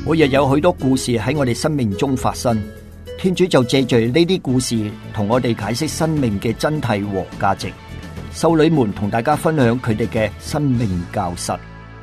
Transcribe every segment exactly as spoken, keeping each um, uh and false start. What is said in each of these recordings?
每日有許多故事喺我哋生命中發生，天主就借着呢啲故事同我哋解釋生命嘅真諦和價值。修女們同大家分享佢哋嘅生命教室。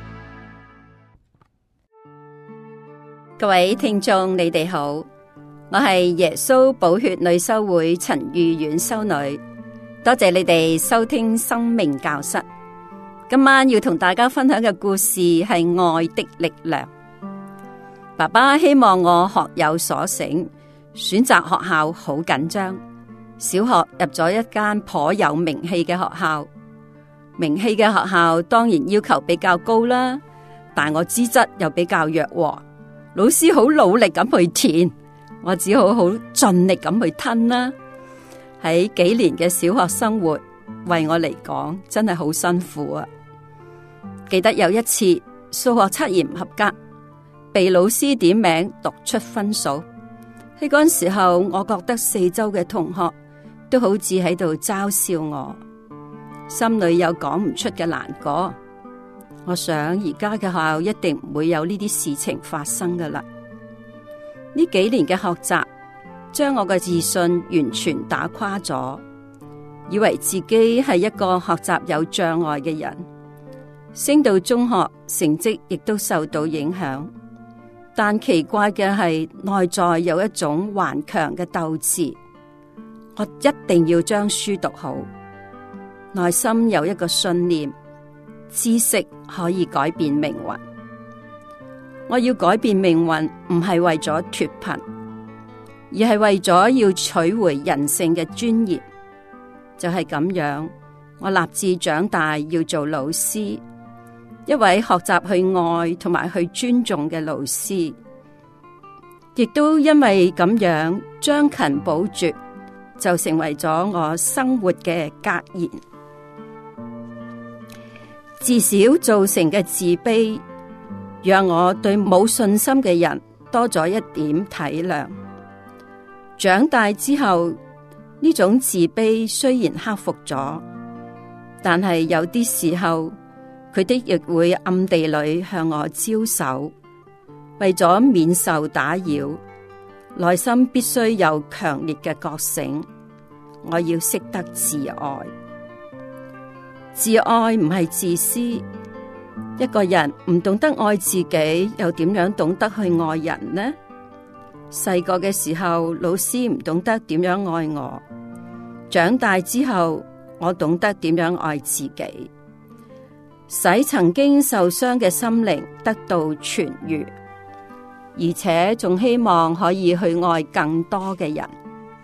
各位聽眾，你哋好，我係耶穌寶血女修會陳玉婉修女，多謝你哋收聽生命教室。今晚要同大家分享嘅故事係愛的力量。爸爸希望我學有所成，選擇學校好緊張。小學入咗一間頗有名氣嘅學校，名氣嘅學校當然要求比較高啦，但我資質又比較弱喎，老師好努力咁去填，我只好好盡力咁去吞啦。喺幾年嘅小學生活，為我嚟講真係好辛苦啊！記得有一次數學測驗唔合格，被老師點名讀出分數。喺嗰陣時候，我覺得四周嘅同學都好似喺度嘲笑我，心裏有講唔出嘅難過。我想而家嘅學校一定唔會有呢啲事情發生噶啦。呢幾年嘅學習將我嘅自信完全打垮咗，以為自己係一個學習有障礙嘅人。升到中學，成績亦都受到影響。但奇怪嘅係，內在有一種頑強嘅鬥志，我一定要將書讀好。內心有一個信念，知識可以改變命運。我要改變命運，唔係為咗脫貧，而係為咗要取回人性嘅尊嚴。就係咁樣，我立志長大要做老師。一位學習去愛同埋去尊重嘅老師，亦都因為咁樣將勤補拙，就成為咗我生活嘅格言。自小造成嘅自卑，讓我對冇信心嘅人多咗一點體諒。長大之後，呢種自卑雖然克服咗，但係有啲時候，佢哋亦會暗地裏向我招手，為咗免受打擾，內心必須有強烈嘅覺醒。我要識得自愛，自愛唔係自私。一個人唔懂得愛自己，又點樣懂得去愛人呢？細個嘅時候，老師唔懂得點樣愛我，長大之後，我懂得點樣愛自己。使曾經受傷嘅心靈得到痊癒，而且仲希望可以去愛更多嘅人。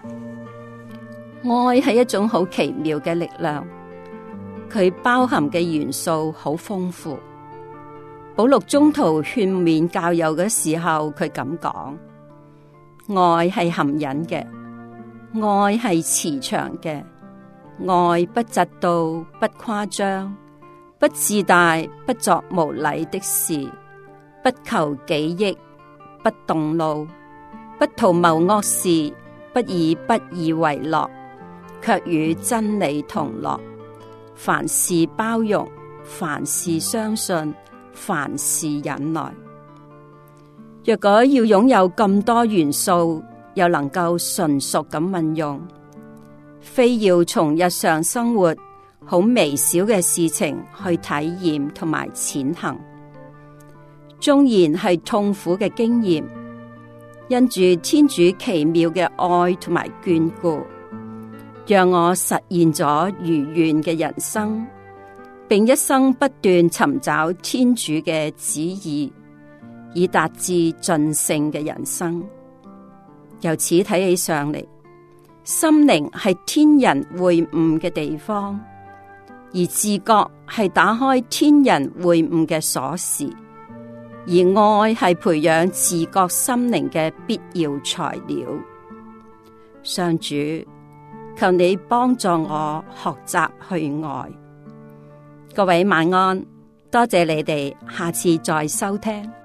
愛係一種好奇妙嘅力量，佢包含嘅元素好豐富。保祿宗徒勸勉教友嘅時候，佢咁講：愛係含忍嘅，愛係慈祥嘅，愛不嫉妒，不誇張，不自大，不作無禮的事，不求己益，不動怒，不圖謀惡事，不以不義為樂，卻與真理同樂。凡事包容，凡事相信，凡事忍耐。若果要擁有咁多元素，又能夠純熟咁運用，非要從日常生活好微小嘅事情去體驗同埋踐行，縱然係痛苦嘅經驗，因住天主奇妙嘅愛同埋眷顧，讓我實現咗如願嘅人生，並一生不斷尋找天主嘅旨意，以達至盡聖嘅人生。由此睇起上嚟，心靈係天人會晤嘅地方，而自覺係打開天人會晤嘅鎖匙，而愛係培養自覺心靈嘅必要材料。上主，求你幫助我學習去愛。各位晚安，多謝你哋，下次再收聽。